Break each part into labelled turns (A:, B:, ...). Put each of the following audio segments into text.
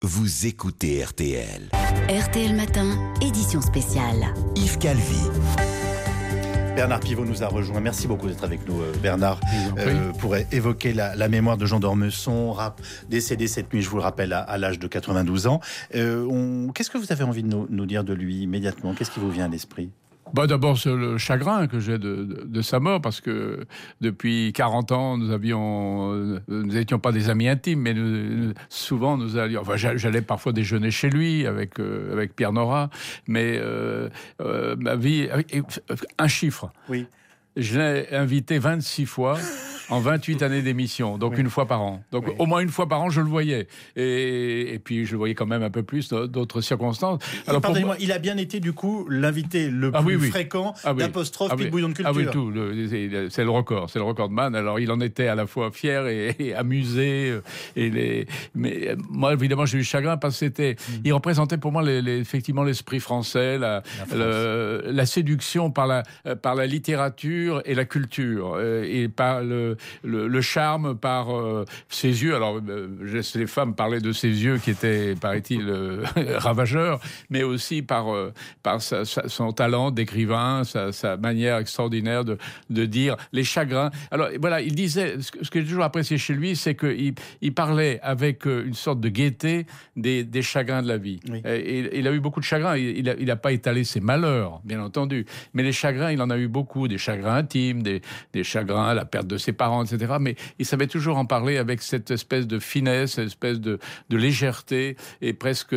A: Vous écoutez RTL.
B: RTL Matin, édition spéciale.
A: Yves Calvi.
C: Bernard Pivot nous a rejoint. Merci beaucoup d'être avec nous, Bernard, pour évoquer la mémoire de Jean d'Ormesson, décédé cette nuit, je vous le rappelle, à l'âge de 92 ans. Qu'est-ce que vous avez envie de nous dire de lui immédiatement ? Qu'est-ce qui vous vient à l'esprit ?
D: D'abord, c'est le chagrin que j'ai de sa mort, parce que depuis 40 ans, nous n'étions pas des amis intimes, mais souvent nous allions. Enfin, j'allais parfois déjeuner chez lui avec Pierre Nora, mais ma vie, un chiffre.
C: Oui.
D: Je l'ai invité 26 fois en 28 années d'émission, donc une fois par an. Donc au moins une fois par an, je le voyais. Et puis je le voyais quand même un peu plus dans d'autres circonstances. Alors,
C: pardonnez-moi, il a bien été du coup l'invité le plus fréquent d'Apostrophe Pic Bouillon de Culture.
D: Ah oui, tout. C'est le record de man. Alors il en était à la fois fier et amusé. Mais moi, évidemment, j'ai eu chagrin parce que il représentait pour moi effectivement l'esprit français, la séduction par la littérature et la culture, et par le charme, par ses yeux. Alors, je laisse les femmes parler de ses yeux qui étaient, paraît-il, ravageurs, mais aussi par son talent d'écrivain, sa manière extraordinaire de dire les chagrins. Alors, voilà, il disait, ce que j'ai toujours apprécié chez lui, c'est qu'il parlait avec une sorte de gaieté des chagrins de la vie. Oui. Et il a eu beaucoup de chagrins. Il n'a pas étalé ses malheurs, bien entendu, mais les chagrins, il en a eu beaucoup, des chagrins intimes, des chagrins, la perte de ses parents, etc. Mais il savait toujours en parler avec cette espèce de finesse, cette espèce de légèreté, et presque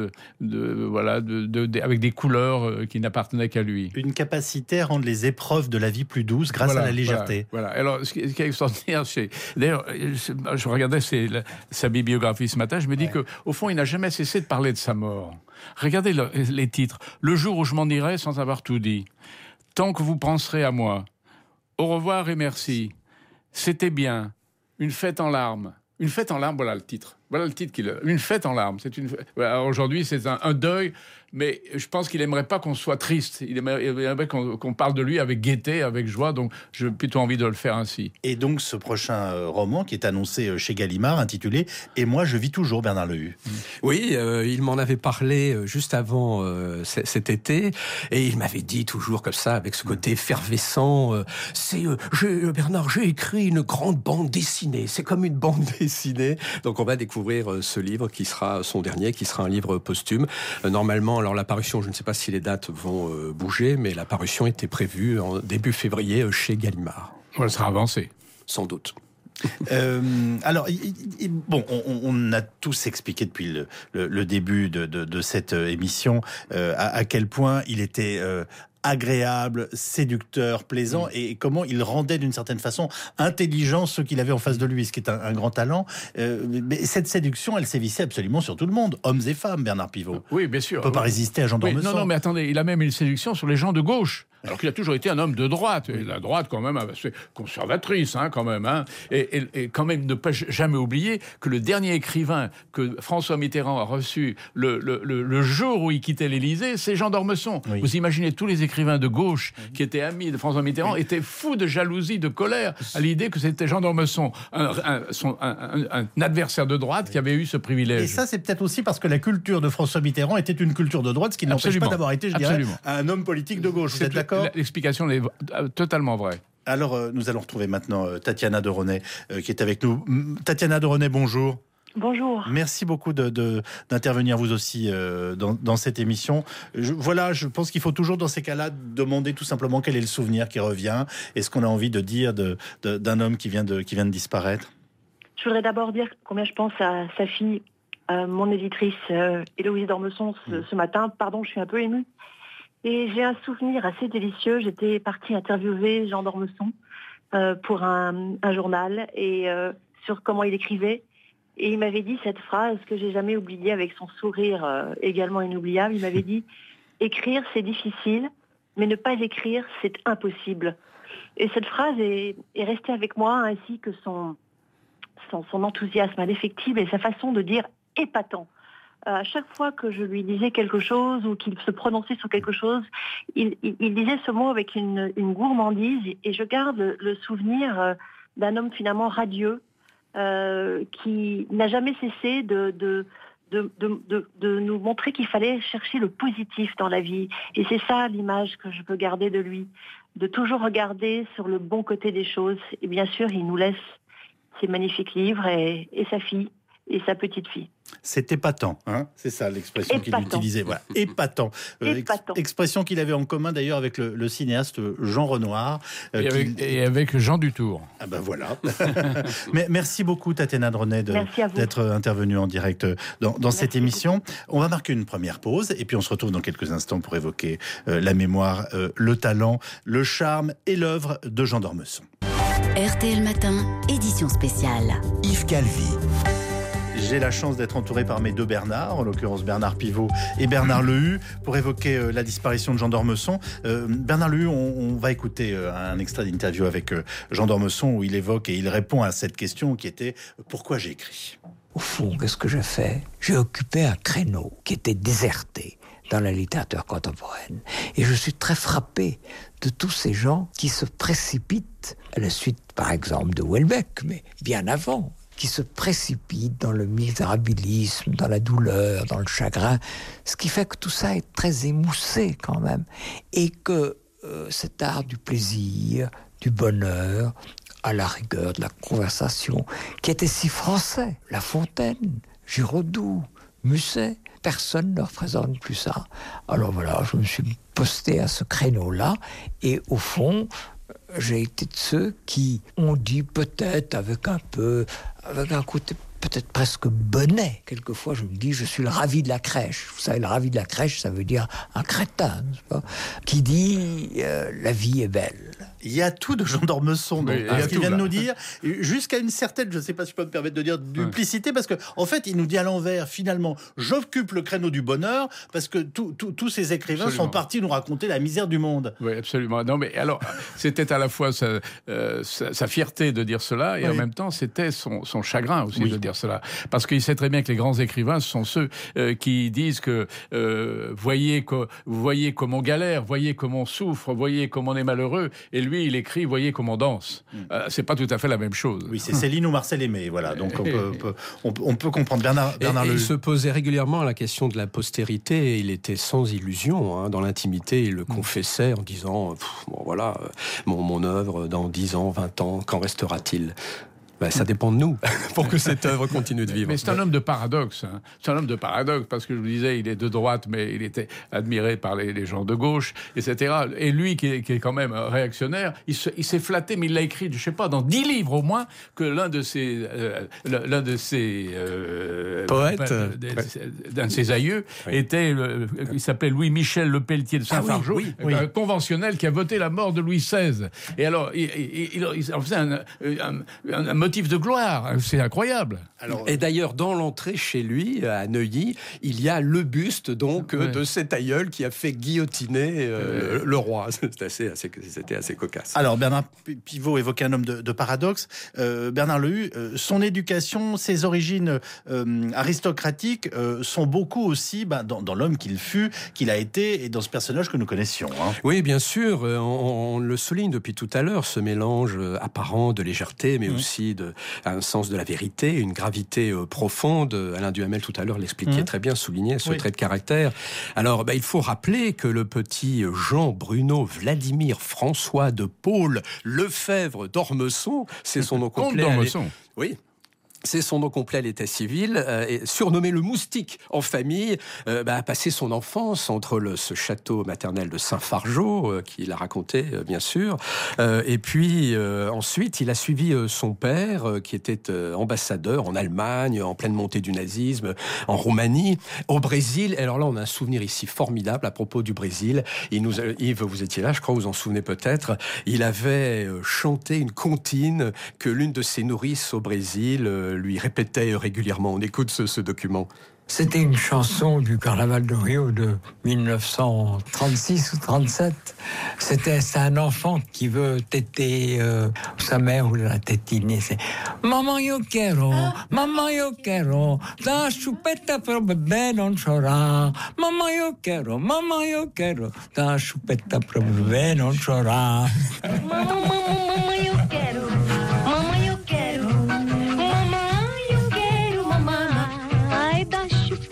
D: avec des couleurs qui n'appartenaient qu'à lui.
C: Une capacité à rendre les épreuves de la vie plus douces grâce à la légèreté.
D: Voilà. Alors, ce qui est extraordinaire, d'ailleurs, je regardais sa bibliographie ce matin, je me dis qu'au fond, il n'a jamais cessé de parler de sa mort. Regardez les titres. Le jour où je m'en irai sans avoir tout dit. Tant que vous penserez à moi. Au revoir et merci. C'était bien. Une fête en larmes. Une fête en larmes, voilà le titre. Voilà le titre une fête en larmes. Voilà, aujourd'hui, c'est un deuil, mais je pense qu'il aimerait pas qu'on soit triste. Il aimerait qu'on parle de lui avec gaieté, avec joie. Donc, j'ai plutôt envie de le faire ainsi.
C: Et donc, ce prochain roman qui est annoncé chez Gallimard, intitulé « Et moi, je vis toujours », Bernard Lehue.
E: Oui, il m'en avait parlé juste avant cet été, et il m'avait dit toujours comme ça, avec ce côté effervescent, Bernard, j'ai écrit une grande bande dessinée. C'est comme une bande dessinée. Donc, on va découvrir ce livre qui sera son dernier, qui sera un livre posthume. Normalement, alors la parution, je ne sais pas si les dates vont bouger, mais la parution était prévue en début février chez Gallimard.
D: Elle sera avancée.
E: Sans doute.
C: Alors, on a tous expliqué depuis le début de cette émission à quel point il était agréable, séducteur, plaisant, et comment il rendait d'une certaine façon intelligent ceux qu'il avait en face de lui, ce qui est un grand talent. Mais cette séduction, elle sévissait absolument sur tout le monde, hommes et femmes, Bernard Pivot.
D: Oui, bien sûr.
C: On ne peut pas résister à Jean d'Ormesson.
D: Non, mais attendez, il a même une séduction sur les gens de gauche. Alors qu'il a toujours été un homme de droite. Et la droite, quand même, assez conservatrice, quand même. Et quand même, ne pas jamais oublier que le dernier écrivain que François Mitterrand a reçu le jour où il quittait l'Élysée, c'est Jean d'Ormesson. Oui. Vous imaginez, tous les écrivains de gauche qui étaient amis de François Mitterrand étaient fous de jalousie, de colère à l'idée que c'était Jean d'Ormesson, un adversaire de droite qui avait eu ce privilège.
C: Et ça, c'est peut-être aussi parce que la culture de François Mitterrand était une culture de droite, ce qui n'empêche pas d'avoir été, je dirais, un homme politique de gauche. Vous êtes d'accord ?
D: L'explication est totalement vraie.
C: Alors, nous allons retrouver maintenant Tatiana de Ronay qui est avec nous. Tatiana de Ronay, bonjour.
F: Bonjour.
C: Merci beaucoup d'intervenir vous aussi dans cette émission. Je pense qu'il faut toujours dans ces cas-là demander tout simplement quel est le souvenir qui revient et ce qu'on a envie de dire d'un homme qui vient de disparaître.
F: Je voudrais d'abord dire combien je pense à sa fille, mon éditrice Héloïse d'Ormesson ce matin. Pardon, je suis un peu émue. Et j'ai un souvenir assez délicieux. J'étais partie interviewer Jean d'Ormesson pour un journal et sur comment il écrivait. Et il m'avait dit cette phrase que j'ai jamais oubliée avec son sourire également inoubliable. Il m'avait dit « Écrire, c'est difficile, mais ne pas écrire, c'est impossible ». Et cette phrase est restée avec moi, ainsi que son enthousiasme indéfectible et sa façon de dire épatant. À chaque fois que je lui disais quelque chose ou qu'il se prononçait sur quelque chose, il disait ce mot avec une gourmandise, et je garde le souvenir d'un homme finalement radieux qui n'a jamais cessé de de nous montrer qu'il fallait chercher le positif dans la vie. Et c'est ça l'image que je peux garder de lui, de toujours regarder sur le bon côté des choses. Et bien sûr, il nous laisse ses magnifiques livres et sa fille et sa petite fille.
C: C'est épatant, hein, c'est ça l'expression qu'il utilisait. Voilà, épatant. Expression qu'il avait en commun d'ailleurs avec le cinéaste Jean Renoir.
D: Et avec Jean Dutour.
C: Ah ben voilà. Mais merci beaucoup Tatiana Dronet d'être intervenue en direct dans cette émission. On va marquer une première pause et puis on se retrouve dans quelques instants pour évoquer la mémoire, le talent, le charme et l'œuvre de Jean d'Ormesson.
B: RTL Matin, édition spéciale.
A: Yves Calvi.
C: J'ai la chance d'être entouré par mes deux Bernard, en l'occurrence Bernard Pivot et Bernard Lehu, pour évoquer la disparition de Jean d'Ormesson. Bernard Lehu, on va écouter un extrait d'interview avec Jean d'Ormesson où il évoque et il répond à cette question qui était « Pourquoi j'écris ?»
G: Au fond, qu'est-ce que j'ai fait ? J'ai occupé un créneau qui était déserté dans la littérature contemporaine. Et je suis très frappé de tous ces gens qui se précipitent, à la suite par exemple de Houellebecq, mais bien avant, qui se précipitent dans le misérabilisme, dans la douleur, dans le chagrin, ce qui fait que tout ça est très émoussé quand même, et que cet art du plaisir, du bonheur, à la rigueur de la conversation, qui était si français, La Fontaine, Giraudoux, Musset, personne ne représente plus ça. Alors voilà, je me suis posté à ce créneau-là, et au fond, j'ai été de ceux qui ont dit peut-être avec un côté peut-être presque bonnet. Quelquefois, je me dis, je suis le ravi de la crèche. Vous savez, le ravi de la crèche, ça veut dire un crétin, n'est-ce pas ? Qui dit la vie est belle.
C: Il y a tout de Jean d'Ormesson, donc, ce qu'il vient de nous dire, jusqu'à une certaine, je ne sais pas si je peux me permettre de dire, duplicité, parce qu'en fait, il nous dit à l'envers, finalement, j'occupe le créneau du bonheur, parce que tous ces écrivains sont partis nous raconter la misère du monde.
D: Oui, absolument. Non, mais alors, c'était à la fois sa fierté de dire cela, et en même temps, c'était son chagrin aussi de dire cela. Parce qu'il sait très bien que les grands écrivains, ce sont ceux qui disent que voyez comme on galère, voyez comme on souffre, voyez comme on est malheureux, et lui, il écrit, voyez comme on danse. C'est pas tout à fait la même chose.
C: Oui, c'est Céline ou Marcel Aimé, voilà. Donc on peut comprendre. Bernard
E: il se posait régulièrement la question de la postérité, et il était sans illusion, hein. Dans l'intimité, il le confessait en disant bon voilà, mon œuvre dans 10 ans, 20 ans, qu'en restera-t-il ? Ça dépend de nous pour que cette œuvre continue de vivre.
D: Mais c'est un homme de paradoxe. Hein. C'est un homme de paradoxe parce que je vous disais, il est de droite, mais il était admiré par les gens de gauche, etc. Et lui, qui est quand même réactionnaire, il s'est flatté, mais il l'a écrit, je sais pas, dans 10 livres au moins, que l'un de ses
E: poètes,
D: d'un de ses aïeux, était, il s'appelait Louis-Michel Lepelletier de Saint-Fargeau, un conventionnel qui a voté la mort de Louis XVI. Et alors, il en faisait un motif de gloire, c'est incroyable.
E: Alors, et d'ailleurs, dans l'entrée chez lui, à Neuilly, il y a le buste donc de cet aïeul qui a fait guillotiner le roi. C'était assez cocasse.
C: Alors, Bernard Pivot évoquait un homme de paradoxe. Bernard Lehu, son éducation, ses origines aristocratiques sont beaucoup aussi dans l'homme qu'il fut, qu'il a été, et dans ce personnage que nous connaissions. Hein.
E: Oui, bien sûr. On le souligne depuis tout à l'heure, ce mélange apparent de légèreté, mais aussi un sens de la vérité, une gravité profonde. Alain Duhamel, tout à l'heure, l'expliquait très bien, soulignait ce trait de caractère. Alors, il faut rappeler que le petit Jean Bruno Vladimir François de Paul Lefebvre d'Ormesson, c'est son nom complet.
D: Comte d'Ormesson.
E: Oui. C'est son nom complet à l'état civil, et surnommé le Moustique en famille, a passé son enfance entre ce château maternel de Saint-Fargeau, qu'il a raconté, bien sûr, et puis ensuite il a suivi son père, qui était ambassadeur en Allemagne, en pleine montée du nazisme, en Roumanie, au Brésil. Et alors là, on a un souvenir ici formidable à propos du Brésil. Yves, vous étiez là, je crois, vous en souvenez peut-être. Il avait chanté une comptine que l'une de ses nourrices au Brésil lui répétait régulièrement. On écoute ce document.
G: C'était une chanson du Carnaval de Rio de 1936 ou 37. C'est un enfant qui veut téter sa mère ou la tétiner. C'est Maman yo quiero, da chupeta pro bebé non chora. Maman yo quiero, da chupeta pro bebé non chora.
H: Mamma yo quiero, mamma yo quiero, mamma yo quiero, mamma. Ai da chupeta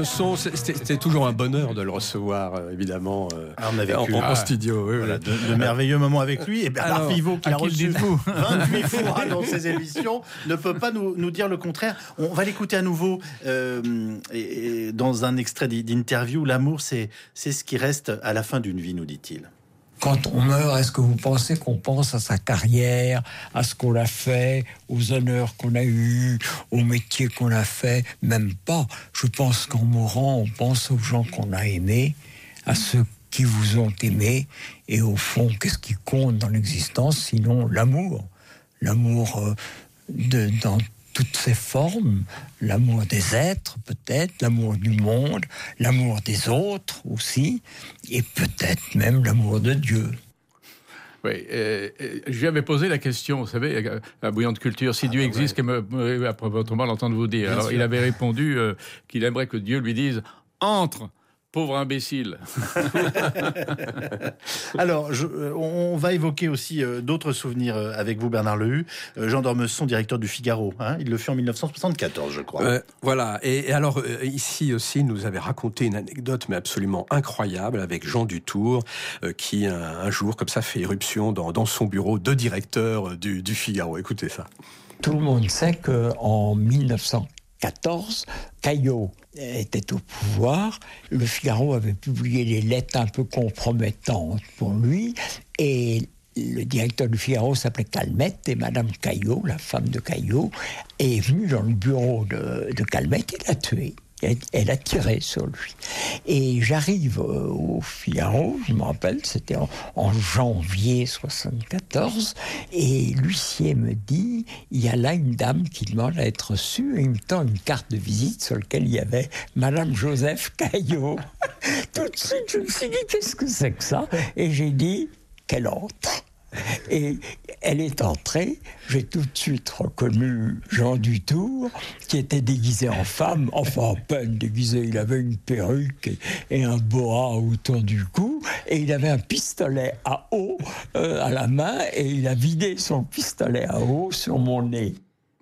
E: d'Ormesson, c'était toujours un bonheur de le recevoir, évidemment,
C: on a vécu
E: en studio. Oui,
C: voilà, de merveilleux moments avec lui. Et Bernard Pivot, qui a reçu 28 fois dans ses émissions, ne peut pas nous dire le contraire. On va l'écouter à nouveau et dans un extrait d'interview. L'amour, c'est ce qui reste à la fin d'une vie, nous dit-il.
G: Quand on meurt, est-ce que vous pensez qu'on pense à sa carrière, à ce qu'on a fait, aux honneurs qu'on a eus, au métier qu'on a fait? Même pas. Je pense qu'en mourant, on pense aux gens qu'on a aimés, à ceux qui vous ont aimé. Et au fond, qu'est-ce qui compte dans l'existence sinon l'amour? L'amour dans toutes ses formes, l'amour des êtres peut-être, l'amour du monde, l'amour des autres aussi, et peut-être même l'amour de Dieu.
D: Oui, je lui avais posé la question, vous savez, à Bouillante Culture, si Dieu existe, après votre mal l'entendre vous dire. Alors, il avait répondu qu'il aimerait que Dieu lui dise « Entre !» Pauvre imbécile.
C: Alors, on va évoquer aussi d'autres souvenirs avec vous, Bernard Lehu. Jean d'Ormesson, directeur du Figaro. Il le fait en 1974, je crois.
E: Voilà. Et alors, ici aussi, il nous avait raconté une anecdote, mais absolument incroyable, avec Jean Dutour, qui un jour, comme ça, fait éruption dans son bureau de directeur du Figaro. Écoutez ça.
G: Tout le monde sait qu'en 1914, Caillot était au pouvoir. Le Figaro avait publié des lettres un peu compromettantes pour lui. Et le directeur du Figaro s'appelait Calmette. Et Madame Caillot, la femme de Caillot, est venue dans le bureau de Calmette et l'a tué. Elle a tiré sur lui. Et j'arrive au Figaro, je me rappelle, c'était en janvier 74, et l'huissier me dit, il y a là une dame qui demande à être reçue, et il me tend une carte de visite sur laquelle il y avait Madame Joseph Caillot. Tout de suite, je me suis dit, qu'est-ce que c'est que ça? Et j'ai dit, quelle honte! Et elle est entrée, j'ai tout de suite reconnu Jean Dutour, qui était déguisé en femme, enfin à peine déguisé, il avait une perruque et un boa autour du cou, et il avait un pistolet à eau à la main, et il a vidé son pistolet à eau sur mon nez.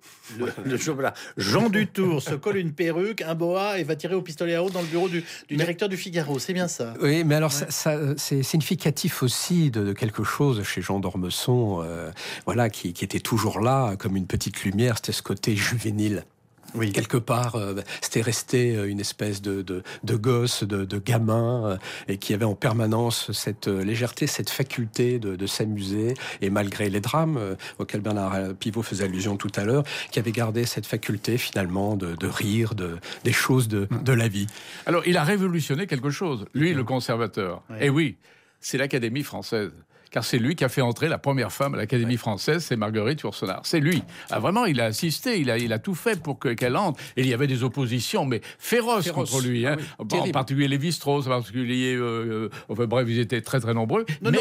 C: Le jour-là, Jean Dutour se colle une perruque, un boa et va tirer au pistolet à eau dans le bureau du directeur du Figaro. C'est bien ça.
E: Oui, mais alors ça, c'est significatif aussi de quelque chose chez Jean d'Ormesson, voilà, qui était toujours là comme une petite lumière. C'était ce côté juvénile. Oui. Quelque part, c'était resté une espèce de gosse, de gamin, et qui avait en permanence cette légèreté, cette faculté de s'amuser, et malgré les drames auxquels Bernard Pivot faisait allusion tout à l'heure, qui avait gardé cette faculté finalement de rire des choses de la vie.
D: Alors, il a révolutionné quelque chose, lui, le conservateur. Oui. Et oui, c'est l'Académie française. Car c'est lui qui a fait entrer la première femme à l'Académie française, c'est Marguerite Yourcenar. C'est lui. Ah, vraiment, il a assisté, il a tout fait pour qu'elle entre. Et il y avait des oppositions, mais féroces contre lui. Hein. Ah oui, en particulier Lévi-Strauss, en particulier... enfin bref, ils étaient très très nombreux.
C: Non,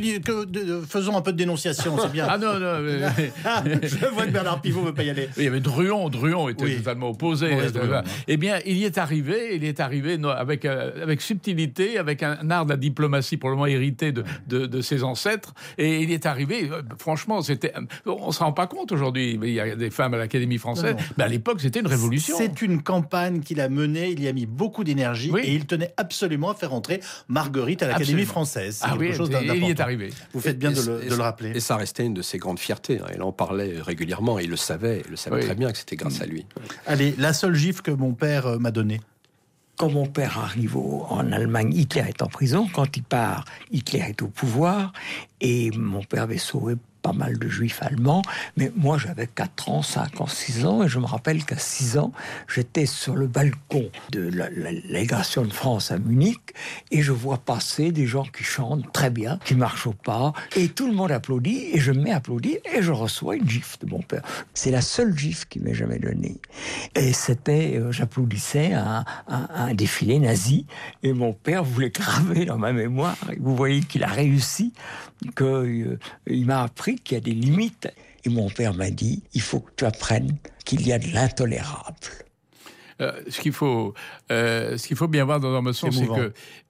C: faisons un peu de dénonciation, c'est bien.
D: Ah non,
C: je vois que Bernard Pivot ne veut pas y aller.
D: Il y avait Druon était totalement opposé. Eh bien, il y est arrivé avec subtilité, avec un art de la diplomatie probablement hérité de ses ancêtres. Et il est arrivé, franchement, on ne se rend pas compte aujourd'hui, mais il y a des femmes à l'Académie française, mais à l'époque c'était une révolution.
C: C'est une campagne qu'il a menée, il y a mis beaucoup d'énergie, et il tenait absolument à faire entrer Marguerite à l'Académie française. C'est quelque chose d'important.
D: Il y est arrivé.
C: Vous faites bien de le rappeler.
E: Et ça restait une de ses grandes fiertés, il en parlait régulièrement, il le savait très bien que c'était grâce à lui.
C: Allez, la seule gifle que mon père m'a donnée.
G: Quand mon père arrive en Allemagne, Hitler est en prison. Quand il part, Hitler est au pouvoir. Et mon père avait sauvé pas mal de juifs allemands. Mais moi, j'avais 4 ans, 5 ans, 6 ans. Et je me rappelle qu'à 6 ans, j'étais sur le balcon de la légation de France à Munich. Et je vois passer des gens qui chantent très bien, qui marchent au pas. Et tout le monde applaudit. Et je me mets à applaudir. Et je reçois une gifle de mon père. C'est la seule gifle qu'il m'ait jamais donnée. Et c'était, j'applaudissais à un défilé nazi. Et mon père voulait graver dans ma mémoire. Et vous voyez qu'il a réussi, qu'il m'a appris qu'il y a des limites. Et mon père m'a dit, il faut que tu apprennes qu'il y a de l'intolérable.
D: Ce qu'il faut bien voir dans Ormesson, c'est que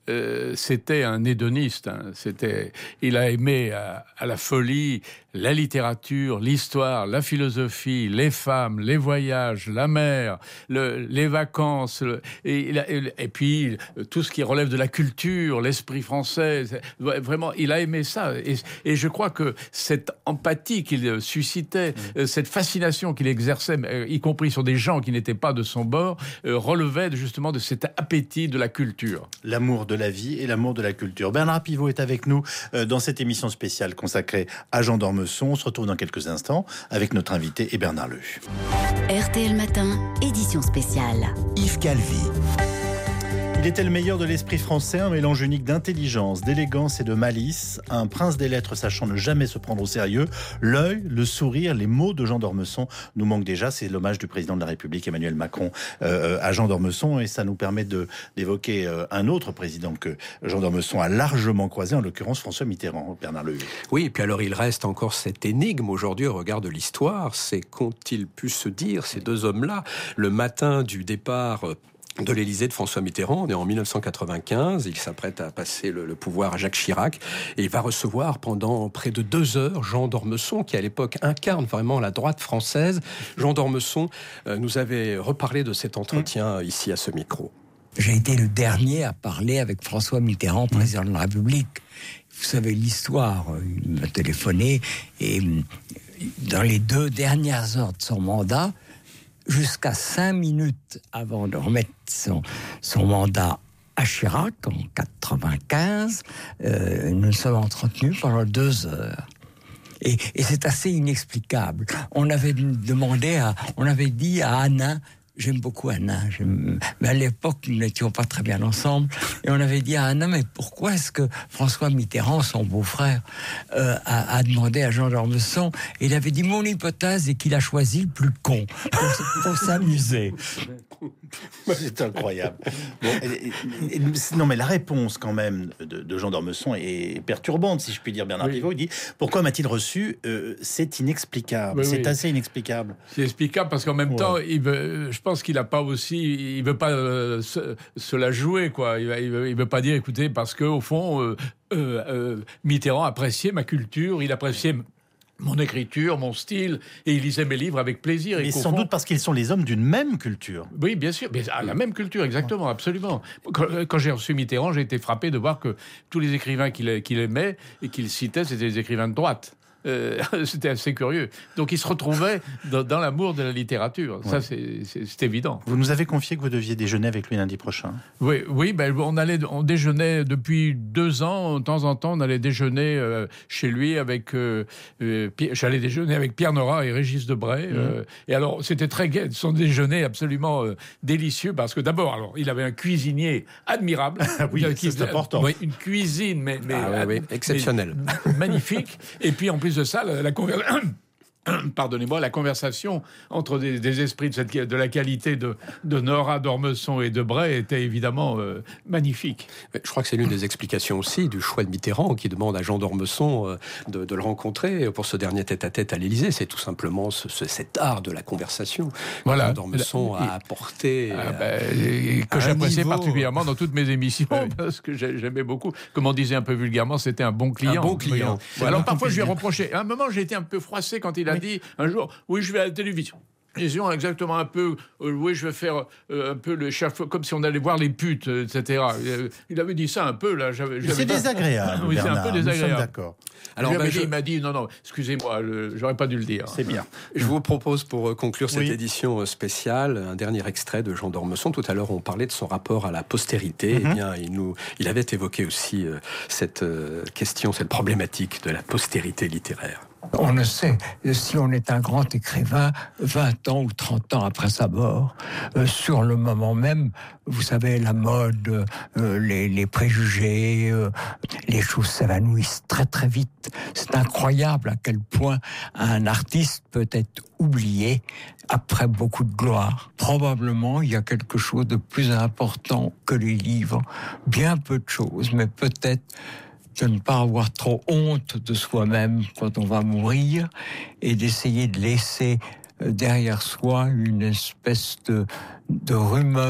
D: c'était un hédoniste. Il a aimé à la folie la littérature, l'histoire, la philosophie, les femmes, les voyages, la mer, les vacances, et puis tout ce qui relève de la culture, l'esprit français. Vraiment, il a aimé ça. Et je crois que cette empathie qu'il suscitait, cette fascination qu'il exerçait, y compris sur des gens qui n'étaient pas de son bord, relevait justement de cet appétit de la culture.
C: L'amour de la vie et l'amour de la culture. Bernard Pivot est avec nous dans cette émission spéciale consacrée à Jean d'Ormesson. On se retrouve dans quelques instants avec notre invité et Bernard Lehu.
B: RTL Matin, édition spéciale.
A: Yves Calvi.
C: Il était le meilleur de l'esprit français, un mélange unique d'intelligence, d'élégance et de malice, un prince des lettres sachant ne jamais se prendre au sérieux. L'œil, le sourire, les mots de Jean d'Ormesson nous manquent déjà. C'est l'hommage du président de la République, Emmanuel Macron, à Jean d'Ormesson, et ça nous permet d'évoquer un autre président que Jean d'Ormesson a largement croisé, en l'occurrence François Mitterrand, Bernard Lehu.
E: Oui, et puis alors il reste encore cette énigme aujourd'hui au regard de l'histoire, c'est qu'ont-ils pu se dire, ces deux hommes-là, le matin du départ de l'Élysée de François Mitterrand. On est en 1995, il s'apprête à passer le pouvoir à Jacques Chirac, et il va recevoir pendant près de 2 heures Jean d'Ormesson, qui à l'époque incarne vraiment la droite française. Jean d'Ormesson nous avait reparlé de cet entretien ici à ce micro.
G: J'ai été le dernier à parler avec François Mitterrand, président de la République. Vous savez l'histoire, il m'a téléphoné, et dans les 2 dernières heures de son mandat, jusqu'à 5 minutes avant de remettre son mandat à Chirac, en 1995, nous nous sommes entretenus pendant 2 heures. Et c'est assez inexplicable. On avait dit à Hanin, j'aime beaucoup Hanin, mais à l'époque, nous n'étions pas très bien ensemble. Et on avait dit à Hanin, mais pourquoi est-ce que François Mitterrand, son beau-frère, a demandé à Jean d'Ormesson? Et il avait dit, mon hypothèse est qu'il a choisi le plus con pour s'amuser.
C: C'est incroyable. Bon, non, mais la réponse quand même de Jean d'Ormesson est perturbante, si je puis dire. Bernard Pivot, il dit, pourquoi m'a-t-il reçu? C'est inexplicable. C'est assez inexplicable.
D: C'est explicable parce qu'en même temps, je pense qu'il a pas aussi, il veut pas se la jouer, quoi. Il veut pas dire, écoutez, parce que au fond, Mitterrand appréciait ma culture, il appréciait mon écriture, mon style, et il lisait mes livres avec plaisir.
C: Mais sans doute parce qu'ils sont les hommes d'une même culture.
D: Oui, bien sûr, mais la même culture, exactement, absolument. Quand j'ai reçu Mitterrand, j'ai été frappé de voir que tous les écrivains qu'il aimait et qu'il citait, c'était des écrivains de droite. C'était assez curieux. Donc il se retrouvait dans l'amour de la littérature. Ça, c'est évident.
C: Vous nous avez confié que vous deviez déjeuner avec lui lundi prochain.
D: Oui, ben, on déjeunait depuis 2 ans. De temps en temps, on allait déjeuner chez lui avec... j'allais déjeuner avec Pierre Nora et Régis Debray. Et alors, c'était très gai. Son déjeuner absolument délicieux parce que d'abord, alors, il avait un cuisinier admirable.
C: Oui, c'est important.
D: Une cuisine, mais
E: exceptionnelle.
D: Magnifique. Et puis, en plus de ça, la conversation entre des esprits de la qualité de Nora, d'Ormesson et de Bray était évidemment magnifique.
E: Je crois que c'est l'une des explications aussi du choix de Mitterrand qui demande à Jean d'Ormesson de le rencontrer pour ce dernier tête-à-tête à l'Élysée. C'est tout simplement cet art de la conversation que Jean d'Ormesson a apporté
D: que j'appréciais particulièrement dans toutes mes émissions parce que j'aimais beaucoup. Comme on disait un peu vulgairement, c'était un bon client.
E: Un bon client.
D: Alors parfois je lui ai reproché. À un moment, j'ai été un peu froissé quand il a dit un jour, oui, je vais à la télévision. Exactement un peu, oui, je vais faire un peu le chef, comme si on allait voir les putes, etc. Il avait dit ça un peu, là.
C: C'est désagréable,
D: oui, c'est un peu désagréable.
C: Nous sommes d'accord.
D: Alors, il m'a dit, non, excusez-moi, j'aurais pas dû le dire.
C: C'est bien.
E: Je vous propose, pour conclure cette édition spéciale, un dernier extrait de Jean d'Ormesson. Tout à l'heure, on parlait de son rapport à la postérité. Eh bien, il avait évoqué aussi cette question, cette problématique de la postérité littéraire.
G: On ne sait si on est un grand écrivain 20 ans ou 30 ans après sa mort. Sur le moment même, vous savez, la mode, les préjugés, les choses s'évanouissent très très vite. C'est incroyable à quel point un artiste peut être oublié après beaucoup de gloire. Probablement, il y a quelque chose de plus important que les livres. Bien peu de choses, mais peut-être de ne pas avoir trop honte de soi-même quand on va mourir et d'essayer de laisser derrière soi une espèce de rumeur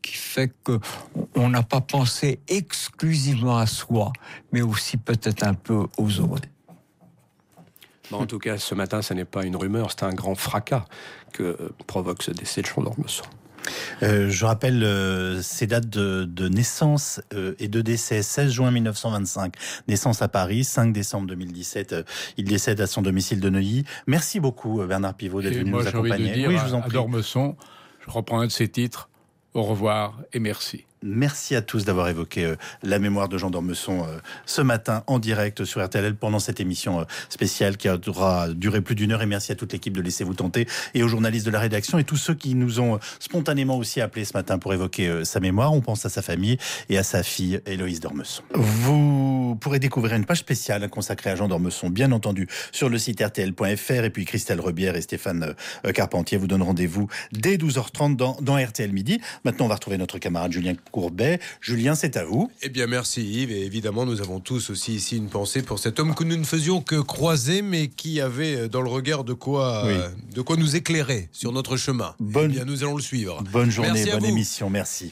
G: qui fait qu'on n'a pas pensé exclusivement à soi, mais aussi peut-être un peu aux autres.
E: Bon, en tout cas, ce matin, ce n'est pas une rumeur, c'est un grand fracas que provoque ce décès de Jean d'Ormesson.
C: Je rappelle ces dates de naissance et de décès. 16 juin 1925, naissance à Paris. 5 décembre 2017, il décède à son domicile de Neuilly. Merci beaucoup Bernard Pivot d'être venu nous accompagner.
D: Dire, oui, je vous en prie. À d'Ormesson, je reprends un de ses titres. Au revoir et merci.
C: Merci à tous d'avoir évoqué la mémoire de Jean d'Ormesson ce matin en direct sur RTL pendant cette émission spéciale qui aura duré plus d'1 heure. Et merci à toute l'équipe de Laissez-vous tenter et aux journalistes de la rédaction et tous ceux qui nous ont spontanément aussi appelés ce matin pour évoquer sa mémoire. On pense à sa famille et à sa fille Héloïse d'Ormesson. Vous pourrez découvrir une page spéciale consacrée à Jean d'Ormesson, bien entendu, sur le site rtl.fr. Et puis Christelle Rebière et Stéphane Carpentier vous donnent rendez-vous dès 12h30 dans RTL Midi. Maintenant, on va retrouver notre camarade Julien Courbet. Julien, c'est à vous.
I: Eh bien, merci Yves. Et évidemment, nous avons tous aussi ici une pensée pour cet homme que nous ne faisions que croiser, mais qui avait dans le regard de quoi nous éclairer sur notre chemin. Eh bien, nous allons le suivre.
C: Bonne journée, bonne émission. Merci.